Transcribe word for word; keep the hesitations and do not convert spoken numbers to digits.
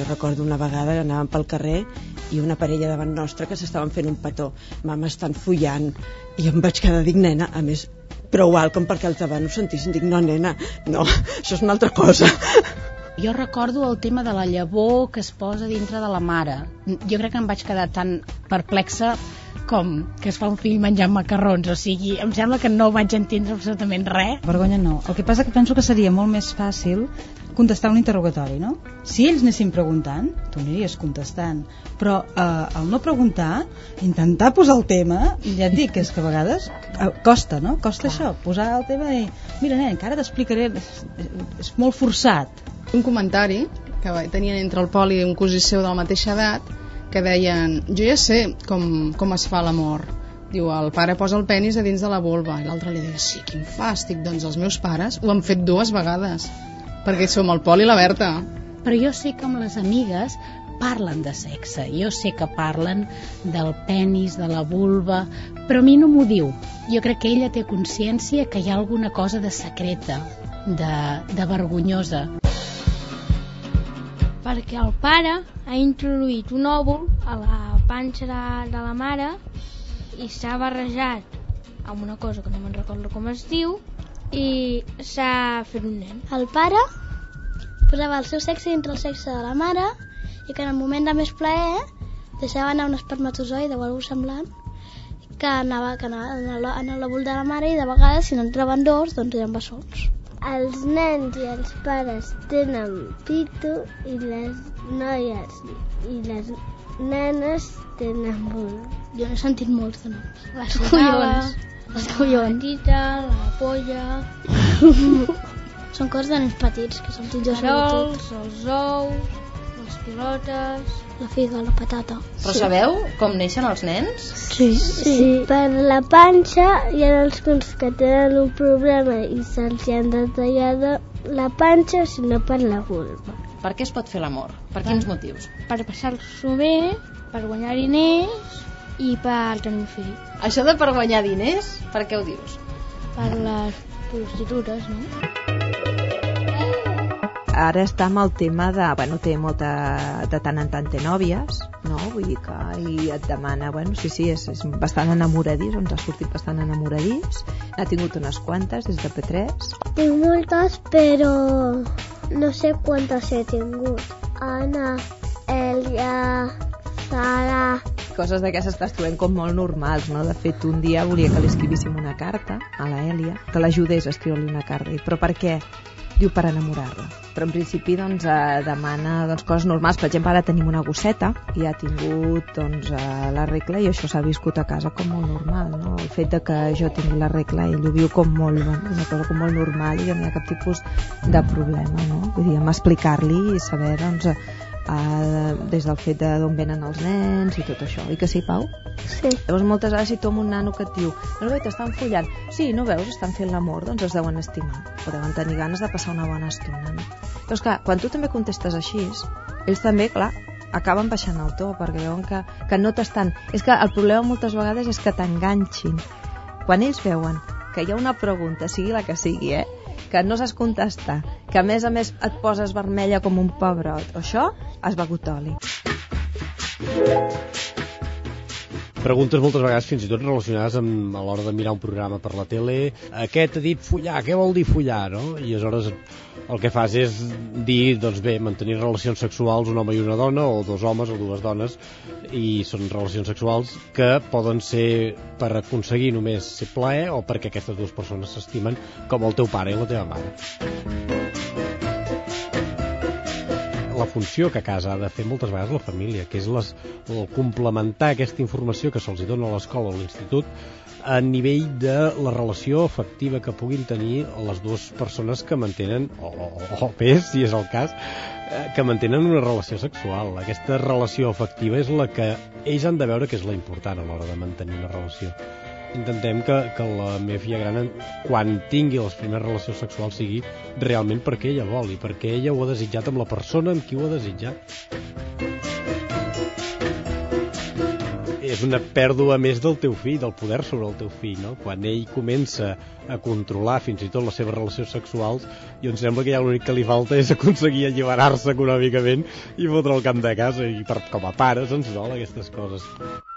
jo recordo una vegada que anàvem pel carrer i una parella davant nostra que s'estaven fent un petó. Mama, estan follant. I jo em vaig quedar, dic, nena, a més, prou alt com perquè els davant ho sentissin. Dic, no, nena, no, això és una altra cosa. Jo recordo el tema de la llavor que es posa dintre de la mare. Jo crec que em vaig quedar tan perplexa com que es fa un fill menjant macarrons, o sigui, em sembla que no vaig entendre absolutament res. Vergonya no. El que passa que penso que seria molt més fàcil contestar un interrogatori, no? Si ells anessin preguntant, tu aniries contestant, però eh, al no preguntar, intentar posar el tema, ja et dic que és que a vegades eh, costa, no? Costa ah. això, posar el tema i mira, nen, encara t'explicaré, és, és molt forçat. Un comentari que tenien entre el Pol i un cosí seu de la mateixa edat que deien, jo ja sé com, com es fa l'amor. Diu, el pare posa el penis a dins de la vulva i l'altre li deia, sí, quin fàstic. Doncs els meus pares ho han fet dues vegades perquè som el Pol i la Berta. Però jo sé que amb les amigues parlen de sexe, jo sé que parlen del penis, de la vulva, però a mi no m'ho diu. Jo crec que ella té consciència que hi ha alguna cosa de secreta, de, de vergonyosa. Perquè el pare ha introduït un òvul a la panxa de, de la mare i s'ha barrejat amb una cosa que no me'n recordo com es diu i s'ha fet un nen. El pare posava el seu sexe dintre el sexe de la mare i que en el moment de més plaer deixava anar un espermatozoide o alguna semblant que anava, que anava en l'òvul de la mare i de vegades si no entraven dos doncs eren bessons. Els nens i els pares tenen pito i les noies i les nenes tenen vulva. Jo n'he sentit molts de noms. Les collons, les collons, la tita, la polla. Són coses de nens petits que són petits de carols, els ous, les pilotes, la figa, la patata. Però sabeu com neixen els nens? Sí, sí. sí. Per la panxa hi ha els que tenen un problema i se'ls han de tallar la panxa, sinó per la vulva. Per què es pot fer l'amor? Per quins motius? Per passar-s'ho bé, per guanyar diners i per tenir un fill. Això de per guanyar diners, per què ho dius? Per les prostitutes, no? Ara està amb el tema de, bueno, té molta, de tant en tant té nòvies, no? Vull dir que i et demana, bueno, sí, sí, és, és bastant enamoradís, ens ha sortit bastant enamoradís, n'ha tingut unes quantes des de P tres. Tinc moltes, però no sé quantes he tingut. Anna, Elia, Sara... Coses d'aquestes estàs trobant com molt normals, no? De fet, un dia volia que li escrivíssim una carta a la Elia, que l'ajudés a escriure-li una carta. Però per què? Diu per enamorar-la. Però en principi doncs, eh, demana doncs, coses normals. Per exemple, ara tenim una gosseta i ha tingut doncs, eh, la regla i això s'ha viscut a casa com molt normal, no? El fet de que jo tingui la regla ell ho viu com molt, una cosa com molt normal i no hi ha cap tipus de problema, no? Vull dir, amb explicar-li i saber doncs, eh, des del fet d'on venen els nens i tot això. I que sí, Pau? Sí. Llavors moltes vegades si tu amb un nano que et diu no veus, t'estan follant, sí, no veus, estan fent l'amor, doncs es deuen estimar o deuen tenir ganes de passar una bona estona, no? Llavors clar, quan tu també contestes així ells també, clar, acaben baixant el to perquè veuen que, que no t'estan, és que el problema moltes vegades és que t'enganxin quan ells veuen que hi ha una pregunta, sigui la que sigui, eh, que no saps contestar, que a més a més et poses vermella com un pebrot, això has begut oli. Preguntes moltes vegades fins i tot relacionades amb a l'hora de mirar un programa per la tele. Aquest ha dit follar, què vol dir follar, no? I aleshores el que fas és dir, doncs bé, mantenir relacions sexuals un home i una dona, o dos homes o dues dones, i són relacions sexuals que poden ser per aconseguir només ser plaer o perquè aquestes dues persones s'estimen com el teu pare i la teva mare. La funció que a casa ha de fer moltes vegades la família, que és les, el complementar aquesta informació que se'ls dona a l'escola o a l'institut a nivell de la relació afectiva que puguin tenir les dues persones que mantenen, o, o, o bé, si és el cas, que mantenen una relació sexual. Aquesta relació afectiva és la que ells han de veure que és la important a l'hora de mantenir una relació. Intentem que, que la meva filla gran, quan tingui les primeres relacions sexuals, sigui realment perquè ella vol i perquè ella ho ha desitjat amb la persona amb qui ho ha desitjat. És és una pèrdua més del teu fill, del poder sobre el teu fill, no? Quan ell comença a controlar fins i tot les seves relacions sexuals, i em sembla que ja l'únic que li falta és aconseguir alliberar-se econòmicament i fotre el camp de casa, i per, com a pares ens dol aquestes coses.